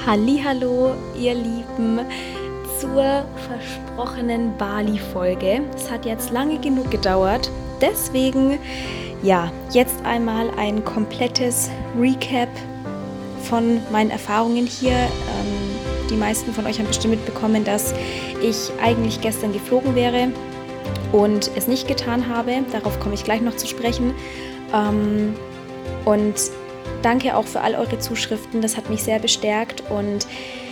Hallihallo, ihr Lieben, zur versprochenen Bali-Folge. Es hat jetzt lange genug gedauert, deswegen jetzt einmal ein komplettes Recap von meinen Erfahrungen hier. Die meisten von euch haben bestimmt mitbekommen, dass ich eigentlich gestern geflogen wäre und es nicht getan habe. Darauf komme ich gleich noch zu sprechen. Und danke auch für all eure Zuschriften, das hat mich sehr bestärkt und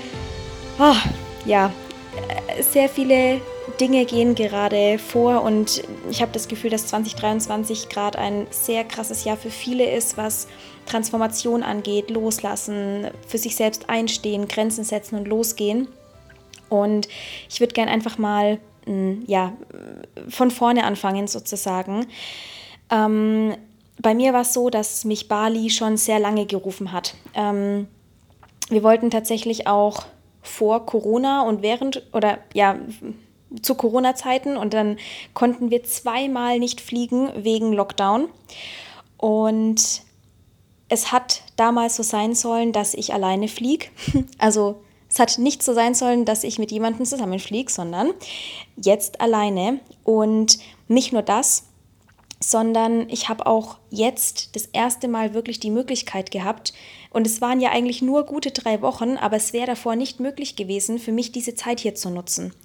sehr viele Dinge gehen gerade vor und ich habe das Gefühl, dass 2023 gerade ein sehr krasses Jahr für viele ist, was Transformation angeht, loslassen, für sich selbst einstehen, Grenzen setzen und losgehen. Und ich würde gerne einfach mal von vorne anfangen sozusagen. Bei mir war es so, dass mich Bali schon sehr lange gerufen hat. Wir wollten tatsächlich auch vor Corona und zu Corona-Zeiten und dann konnten wir zweimal nicht fliegen wegen Lockdown. Und es hat damals so sein sollen, dass ich alleine fliege. Also es hat nicht so sein sollen, dass ich mit jemandem zusammenfliege, sondern jetzt alleine. Und nicht nur das, sondern ich habe auch jetzt das erste Mal wirklich die Möglichkeit gehabt, und es waren ja eigentlich nur gute 3 Wochen, aber es wäre davor nicht möglich gewesen, für mich diese Zeit hier zu nutzen.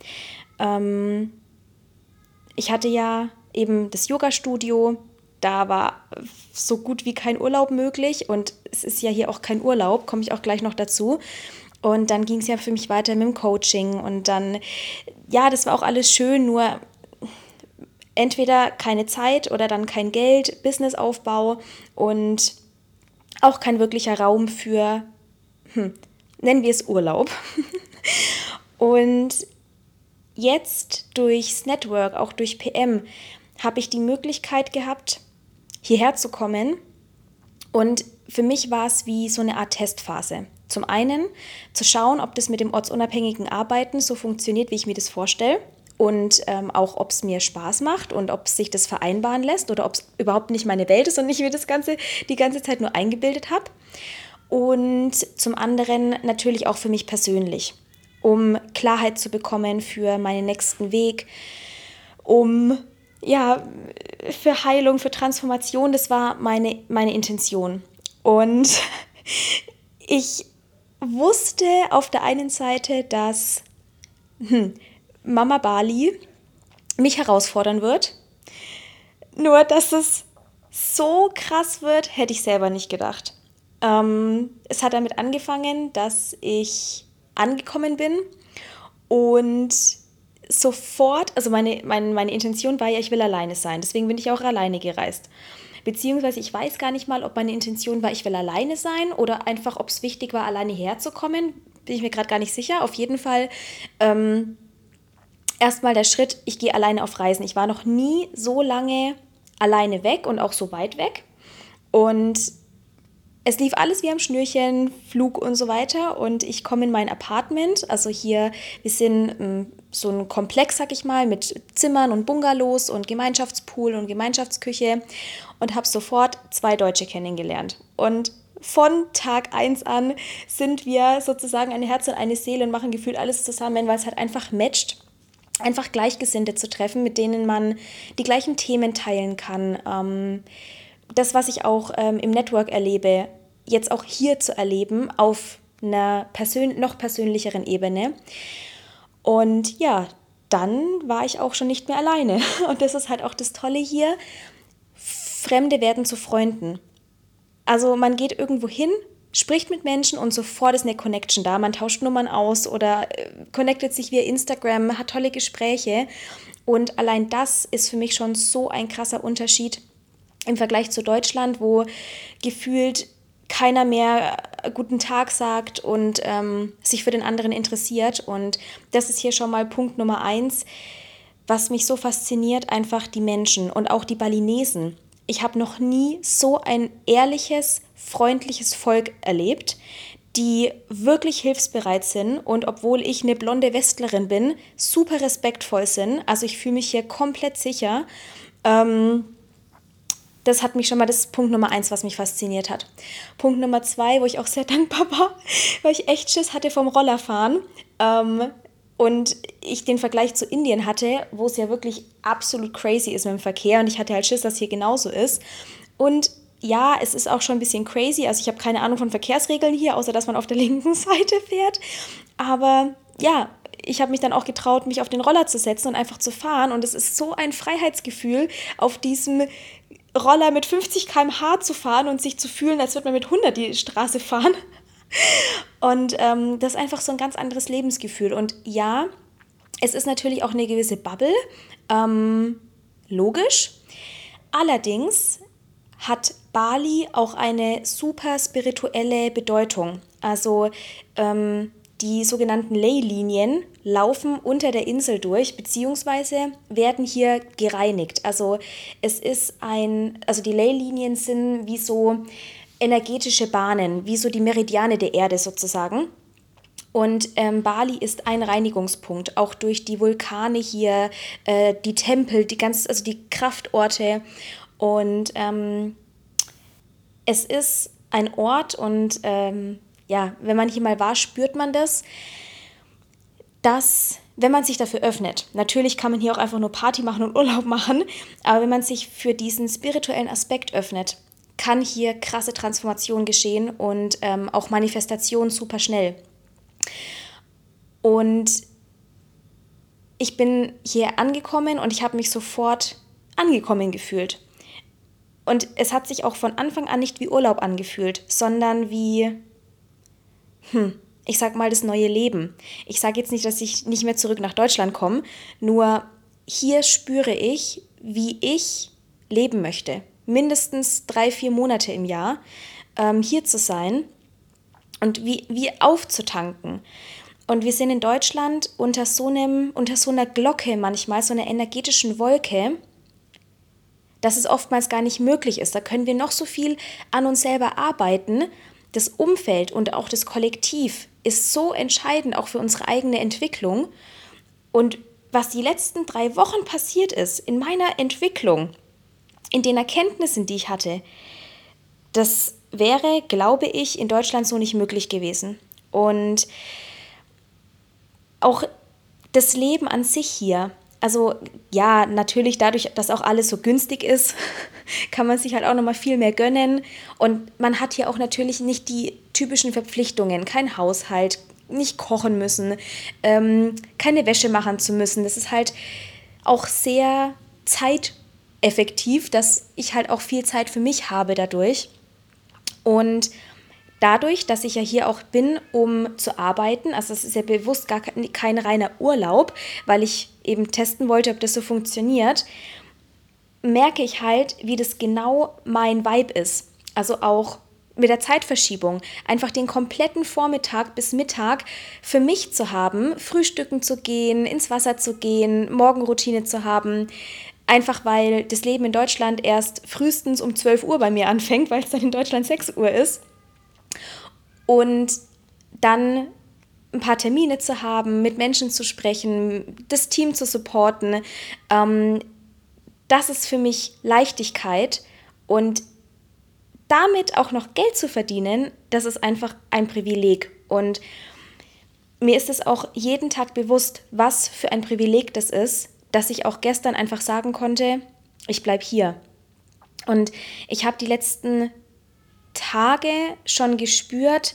Ich hatte ja eben das Yoga-Studio, da war so gut wie kein Urlaub möglich und es ist ja hier auch kein Urlaub, komme ich auch gleich noch dazu. Und dann ging es ja für mich weiter mit dem Coaching und dann, das war auch alles schön, nur entweder keine Zeit oder dann kein Geld, Businessaufbau und auch kein wirklicher Raum für, nennen wir es Urlaub. Und jetzt durchs Network, auch durch PM, habe ich die Möglichkeit gehabt, hierher zu kommen. Und für mich war es wie so eine Art Testphase. Zum einen zu schauen, ob das mit dem ortsunabhängigen Arbeiten so funktioniert, wie ich mir das vorstelle. Und auch, ob es mir Spaß macht und ob sich das vereinbaren lässt oder ob es überhaupt nicht meine Welt ist und ich mir das Ganze die ganze Zeit nur eingebildet habe. Und zum anderen natürlich auch für mich persönlich, um Klarheit zu bekommen für meinen nächsten Weg, um für Heilung, für Transformation. Das war meine Intention. Und ich wusste auf der einen Seite, dass Mama Bali mich herausfordern wird. Nur, dass es so krass wird, hätte ich selber nicht gedacht. Es hat damit angefangen, dass ich angekommen bin und sofort, also meine Intention war ja, ich will alleine sein. Deswegen bin ich auch alleine gereist. Beziehungsweise ich weiß gar nicht mal, ob meine Intention war, ich will alleine sein oder einfach, ob es wichtig war, alleine herzukommen. Bin ich mir gerade gar nicht sicher. Auf jeden Fall erstmal der Schritt, ich gehe alleine auf Reisen. Ich war noch nie so lange alleine weg und auch so weit weg. Und es lief alles wie am Schnürchen, Flug und so weiter. Und ich komme in mein Apartment. Also hier, wir sind so ein Komplex, sag ich mal, mit Zimmern und Bungalows und Gemeinschaftspool und Gemeinschaftsküche. Und habe sofort 2 Deutsche kennengelernt. Und von Tag 1 an sind wir sozusagen ein Herz und eine Seele und machen gefühlt alles zusammen, weil es halt einfach matcht. Einfach Gleichgesinnte zu treffen, mit denen man die gleichen Themen teilen kann. Das, was ich auch im Network erlebe, jetzt auch hier zu erleben, auf einer noch persönlicheren Ebene. Und dann war ich auch schon nicht mehr alleine. Und das ist halt auch das Tolle hier. Fremde werden zu Freunden. Also man geht irgendwo hin, spricht mit Menschen und sofort ist eine Connection da. Man tauscht Nummern aus oder connectet sich via Instagram, hat tolle Gespräche. Und allein das ist für mich schon so ein krasser Unterschied im Vergleich zu Deutschland, wo gefühlt keiner mehr guten Tag sagt und sich für den anderen interessiert. Und das ist hier schon mal Punkt Nummer 1, was mich so fasziniert, einfach die Menschen und auch die Balinesen. Ich habe noch nie so ein ehrliches, freundliches Volk erlebt, die wirklich hilfsbereit sind und obwohl ich eine blonde Westlerin bin, super respektvoll sind. Also ich fühle mich hier komplett sicher. das hat mich schon mal, das ist Punkt Nummer 1, was mich fasziniert hat. Punkt Nummer 2, wo ich auch sehr dankbar war, weil ich echt Schiss hatte vom Rollerfahren. Und ich den Vergleich zu Indien hatte, wo es ja wirklich absolut crazy ist mit dem Verkehr. Und ich hatte halt Schiss, dass hier genauso ist. Und ja, es ist auch schon ein bisschen crazy. Also ich habe keine Ahnung von Verkehrsregeln hier, außer dass man auf der linken Seite fährt. Aber ja, ich habe mich dann auch getraut, mich auf den Roller zu setzen und einfach zu fahren. Und es ist so ein Freiheitsgefühl, auf diesem Roller mit 50 km/h zu fahren und sich zu fühlen, als würde man mit 100 die Straße fahren. Und das ist einfach so ein ganz anderes Lebensgefühl. Und ja, es ist natürlich auch eine gewisse Bubble, logisch. Allerdings hat Bali auch eine super spirituelle Bedeutung. Also die sogenannten Leylinien laufen unter der Insel durch, beziehungsweise werden hier gereinigt. Also also die Leylinien sind wie so energetische Bahnen, wie so die Meridiane der Erde sozusagen. Und Bali ist ein Reinigungspunkt, auch durch die Vulkane hier, die Tempel, also die Kraftorte. Und es ist ein Ort und ja, wenn man hier mal war, spürt man das, dass, wenn man sich dafür öffnet, natürlich kann man hier auch einfach nur Party machen und Urlaub machen, aber wenn man sich für diesen spirituellen Aspekt öffnet, kann hier krasse Transformation geschehen und auch Manifestation super schnell. Und ich bin hier angekommen und ich habe mich sofort angekommen gefühlt. Und es hat sich auch von Anfang an nicht wie Urlaub angefühlt, sondern wie, ich sag mal, das neue Leben. Ich sage jetzt nicht, dass ich nicht mehr zurück nach Deutschland komme, nur hier spüre ich, wie ich leben möchte. Mindestens 3-4 Monate im Jahr hier zu sein und wie aufzutanken. Und wir sind in Deutschland unter so einer Glocke manchmal, so einer energetischen Wolke, dass es oftmals gar nicht möglich ist. Da können wir noch so viel an uns selber arbeiten. Das Umfeld und auch das Kollektiv ist so entscheidend, auch für unsere eigene Entwicklung. Und was die letzten 3 Wochen passiert ist in meiner Entwicklung, in den Erkenntnissen, die ich hatte, das wäre, glaube ich, in Deutschland so nicht möglich gewesen. Und auch das Leben an sich hier, also ja, natürlich dadurch, dass auch alles so günstig ist, kann man sich halt auch nochmal viel mehr gönnen. Und man hat hier auch natürlich nicht die typischen Verpflichtungen, kein Haushalt, nicht kochen müssen, keine Wäsche machen zu müssen. Das ist halt auch sehr zeiteffektiv, dass ich halt auch viel Zeit für mich habe dadurch. Und dadurch, dass ich ja hier auch bin, um zu arbeiten, also es ist ja bewusst gar kein reiner Urlaub, weil ich eben testen wollte, ob das so funktioniert, merke ich halt, wie das genau mein Vibe ist. Also auch mit der Zeitverschiebung, einfach den kompletten Vormittag bis Mittag für mich zu haben, frühstücken zu gehen, ins Wasser zu gehen, Morgenroutine zu haben, einfach weil das Leben in Deutschland erst frühestens um 12 Uhr bei mir anfängt, weil es dann in Deutschland 6 Uhr ist. Und dann ein paar Termine zu haben, mit Menschen zu sprechen, das Team zu supporten, das ist für mich Leichtigkeit. Und damit auch noch Geld zu verdienen, das ist einfach ein Privileg. Und mir ist es auch jeden Tag bewusst, was für ein Privileg das ist, dass ich auch gestern einfach sagen konnte, ich bleibe hier. Und ich habe die letzten Tage schon gespürt,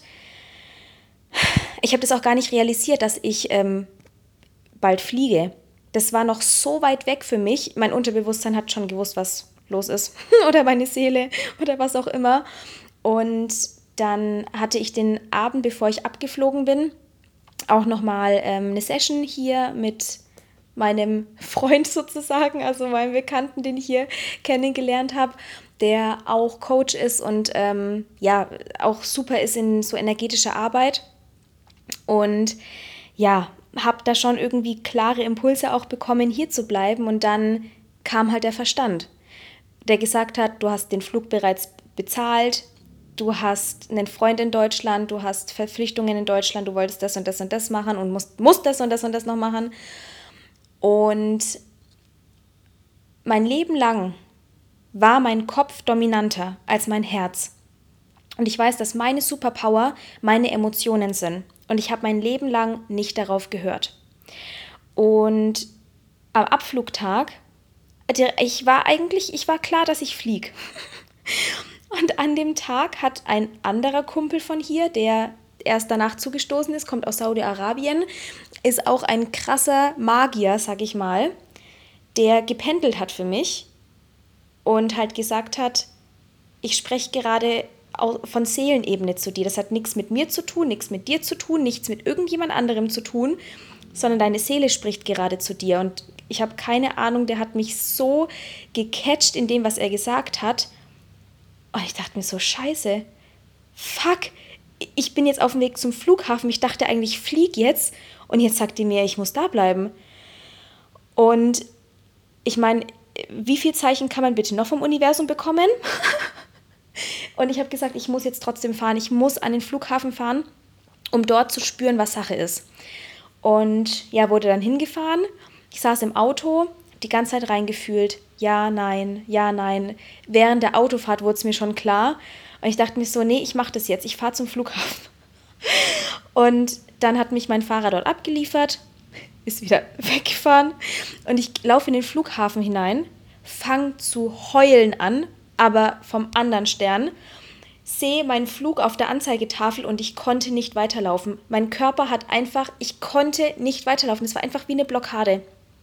ich habe das auch gar nicht realisiert, dass ich bald fliege. Das war noch so weit weg für mich. Mein Unterbewusstsein hat schon gewusst, was los ist. Oder meine Seele oder was auch immer. Und dann hatte ich den Abend, bevor ich abgeflogen bin, auch nochmal eine Session hier mit meinem Freund sozusagen, also meinem Bekannten, den ich hier kennengelernt habe, der auch Coach ist und ja, auch super ist in so energetischer Arbeit. Und ja, habe da schon irgendwie klare Impulse auch bekommen, hier zu bleiben. Und dann kam halt der Verstand, der gesagt hat, du hast den Flug bereits bezahlt, du hast einen Freund in Deutschland, du hast Verpflichtungen in Deutschland, du wolltest das und das und das machen und musst das und das noch machen. Und mein Leben lang war mein Kopf dominanter als mein Herz. Und ich weiß, dass meine Superpower meine Emotionen sind. Und ich habe mein Leben lang nicht darauf gehört. Und am Abflugtag, ich war klar, dass ich fliege. Und an dem Tag hat ein anderer Kumpel von hier, der erst danach zugestoßen ist, kommt aus Saudi-Arabien, ist auch ein krasser Magier, sag ich mal, der gependelt hat für mich und halt gesagt hat, ich spreche gerade von Seelenebene zu dir. Das hat nichts mit mir zu tun, nichts mit dir zu tun, nichts mit irgendjemand anderem zu tun, sondern deine Seele spricht gerade zu dir. Und ich habe keine Ahnung, der hat mich so gecatcht in dem, was er gesagt hat. Und ich dachte mir so, scheiße, fuck, ich bin jetzt auf dem Weg zum Flughafen. Ich dachte eigentlich, ich fliege jetzt. Und jetzt sagt die mir, ich muss da bleiben. Und ich meine, wie viel Zeichen kann man bitte noch vom Universum bekommen? Und ich habe gesagt, ich muss jetzt trotzdem fahren. Ich muss an den Flughafen fahren, um dort zu spüren, was Sache ist. Und ja, wurde dann hingefahren. Ich saß im Auto, die ganze Zeit reingefühlt. Ja, nein, ja, nein. Während der Autofahrt wurde es mir schon klar. Und ich dachte mir so, nee, ich mache das jetzt. Ich fahre zum Flughafen. Und dann hat mich mein Fahrer dort abgeliefert, ist wieder weggefahren. Und ich laufe in den Flughafen hinein, fange zu heulen an, aber vom anderen Stern, sehe meinen Flug auf der Anzeigetafel und ich konnte nicht weiterlaufen. Mein Körper hat einfach, ich konnte nicht weiterlaufen. Es war einfach wie eine Blockade.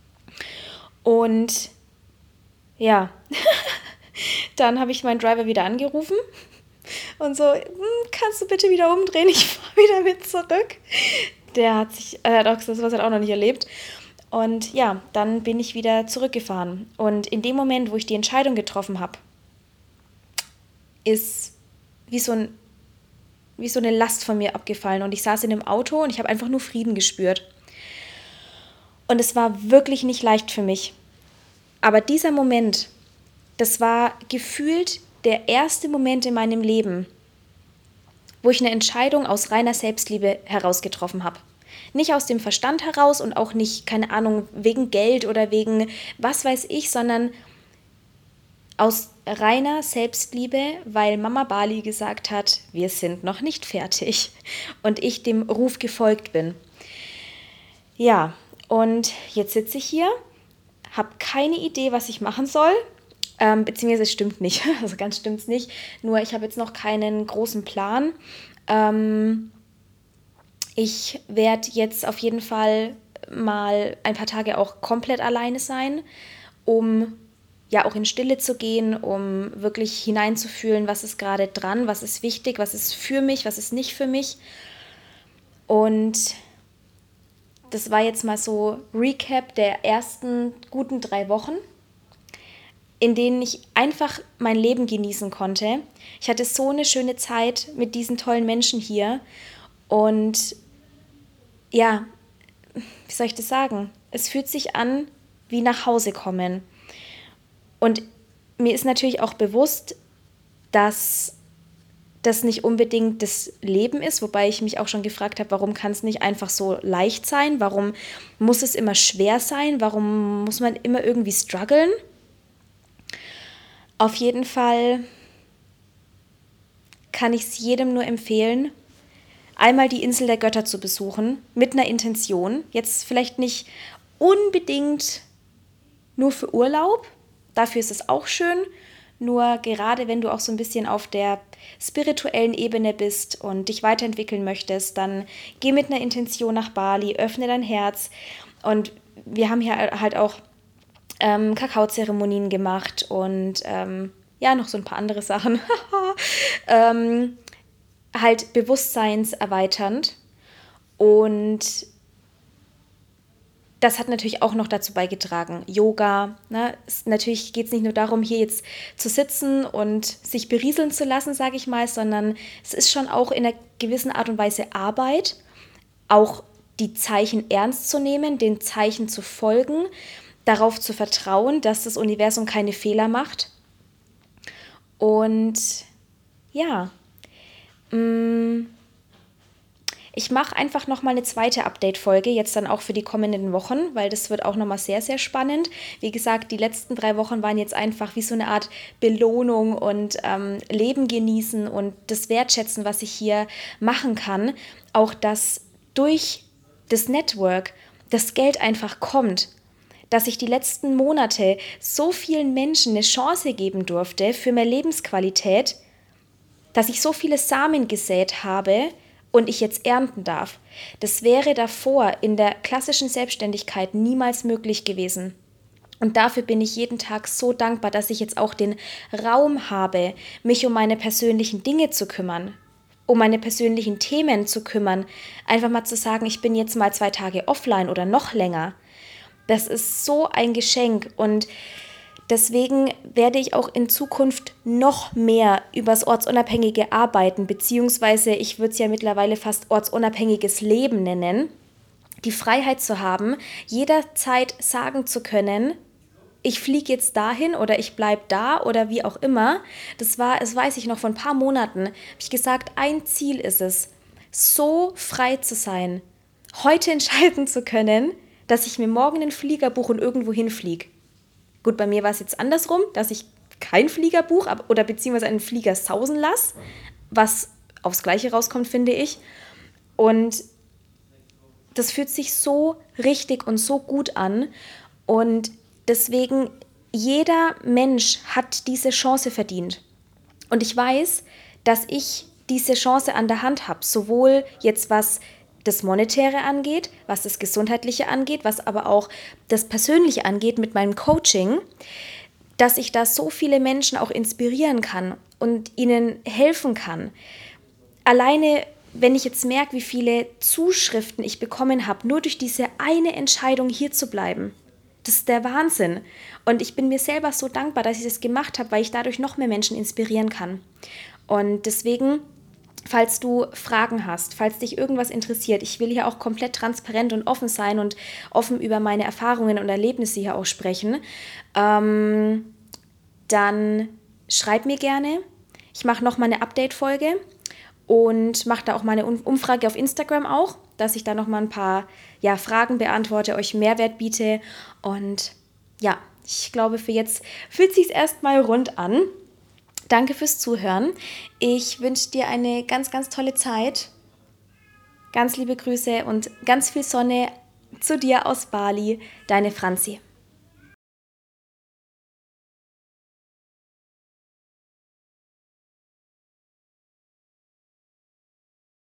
Und ja, dann habe ich meinen Driver wieder angerufen und so, kannst du bitte wieder umdrehen? Ich fahre wieder mit zurück. Der hat auch gesagt, sowas hat er auch noch nicht erlebt. Und ja, dann bin ich wieder zurückgefahren. Und in dem Moment, wo ich die Entscheidung getroffen habe, ist wie so eine Last von mir abgefallen. Und ich saß in dem Auto und ich habe einfach nur Frieden gespürt. Und es war wirklich nicht leicht für mich. Aber dieser Moment, das war gefühlt der erste Moment in meinem Leben, wo ich eine Entscheidung aus reiner Selbstliebe heraus getroffen habe. Nicht aus dem Verstand heraus und auch nicht, keine Ahnung, wegen Geld oder wegen was weiß ich, sondern aus reiner Selbstliebe, weil Mama Bali gesagt hat, wir sind noch nicht fertig und ich dem Ruf gefolgt bin. Ja, und jetzt sitze ich hier, habe keine Idee, was ich machen soll, beziehungsweise es stimmt nicht, also ganz stimmt es nicht, nur ich habe jetzt noch keinen großen Plan. Ich werde jetzt auf jeden Fall mal ein paar Tage auch komplett alleine sein, um ja auch in Stille zu gehen, um wirklich hineinzufühlen, was ist gerade dran, was ist wichtig, was ist für mich, was ist nicht für mich. Und das war jetzt mal so Recap der ersten guten 3 Wochen, in denen ich einfach mein Leben genießen konnte. Ich hatte so eine schöne Zeit mit diesen tollen Menschen hier und ja, wie soll ich das sagen? Es fühlt sich an wie nach Hause kommen. Und mir ist natürlich auch bewusst, dass das nicht unbedingt das Leben ist, wobei ich mich auch schon gefragt habe, warum kann es nicht einfach so leicht sein? Warum muss es immer schwer sein? Warum muss man immer irgendwie strugglen? Auf jeden Fall kann ich es jedem nur empfehlen, einmal die Insel der Götter zu besuchen, mit einer Intention. Jetzt vielleicht nicht unbedingt nur für Urlaub, dafür ist es auch schön, nur gerade wenn du auch so ein bisschen auf der spirituellen Ebene bist und dich weiterentwickeln möchtest, dann geh mit einer Intention nach Bali, öffne dein Herz. Und wir haben hier halt auch Kakaozeremonien gemacht und ja, noch so ein paar andere Sachen. Halt bewusstseinserweiternd. Und das hat natürlich auch noch dazu beigetragen. Yoga, ne? Natürlich geht es nicht nur darum, hier jetzt zu sitzen und sich berieseln zu lassen, sage ich mal, sondern es ist schon auch in einer gewissen Art und Weise Arbeit, auch die Zeichen ernst zu nehmen, den Zeichen zu folgen, darauf zu vertrauen, dass das Universum keine Fehler macht. Und ja, ich ich mache einfach nochmal eine zweite Update-Folge, jetzt dann auch für die kommenden Wochen, weil das wird auch nochmal sehr, sehr spannend. Wie gesagt, die letzten 3 Wochen waren jetzt einfach wie so eine Art Belohnung und Leben genießen und das Wertschätzen, was ich hier machen kann. Auch dass durch das Network das Geld einfach kommt. Dass ich die letzten Monate so vielen Menschen eine Chance geben durfte für mehr Lebensqualität, dass ich so viele Samen gesät habe und ich jetzt ernten darf. Das wäre davor in der klassischen Selbstständigkeit niemals möglich gewesen. Und dafür bin ich jeden Tag so dankbar, dass ich jetzt auch den Raum habe, mich um meine persönlichen Dinge zu kümmern, um meine persönlichen Themen zu kümmern. Einfach mal zu sagen, ich bin jetzt mal 2 Tage offline oder noch länger. Das ist so ein Geschenk und deswegen werde ich auch in Zukunft noch mehr übers ortsunabhängige Arbeiten, beziehungsweise ich würde es ja mittlerweile fast ortsunabhängiges Leben nennen, die Freiheit zu haben, jederzeit sagen zu können, ich fliege jetzt dahin oder ich bleibe da oder wie auch immer. Das weiß ich noch vor ein paar Monaten, habe ich gesagt, ein Ziel ist es, so frei zu sein, heute entscheiden zu können, dass ich mir morgen einen Flieger buche und irgendwo hinfliege. Gut, bei mir war es jetzt andersrum, dass ich keinen Flieger buche oder beziehungsweise einen Flieger sausen lasse, was aufs Gleiche rauskommt, finde ich. Und das fühlt sich so richtig und so gut an. Und deswegen, jeder Mensch hat diese Chance verdient. Und ich weiß, dass ich diese Chance an der Hand habe, sowohl jetzt was das Monetäre angeht, was das Gesundheitliche angeht, was aber auch das Persönliche angeht mit meinem Coaching, dass ich da so viele Menschen auch inspirieren kann und ihnen helfen kann. Alleine, wenn ich jetzt merke, wie viele Zuschriften ich bekommen habe, nur durch diese eine Entscheidung hier zu bleiben. Das ist der Wahnsinn. Und ich bin mir selber so dankbar, dass ich das gemacht habe, weil ich dadurch noch mehr Menschen inspirieren kann. Und deswegen, falls du Fragen hast, falls dich irgendwas interessiert, ich will hier auch komplett transparent und offen sein und offen über meine Erfahrungen und Erlebnisse hier auch sprechen, dann schreib mir gerne. Ich mache nochmal eine Update-Folge und mache da auch mal eine Umfrage auf Instagram auch, dass ich da nochmal ein paar Fragen beantworte, euch Mehrwert biete. Und ja, ich glaube, für jetzt fühlt es sich erstmal rund an. Danke fürs Zuhören. Ich wünsche dir eine ganz, ganz tolle Zeit. Ganz liebe Grüße und ganz viel Sonne zu dir aus Bali. Deine Franzi.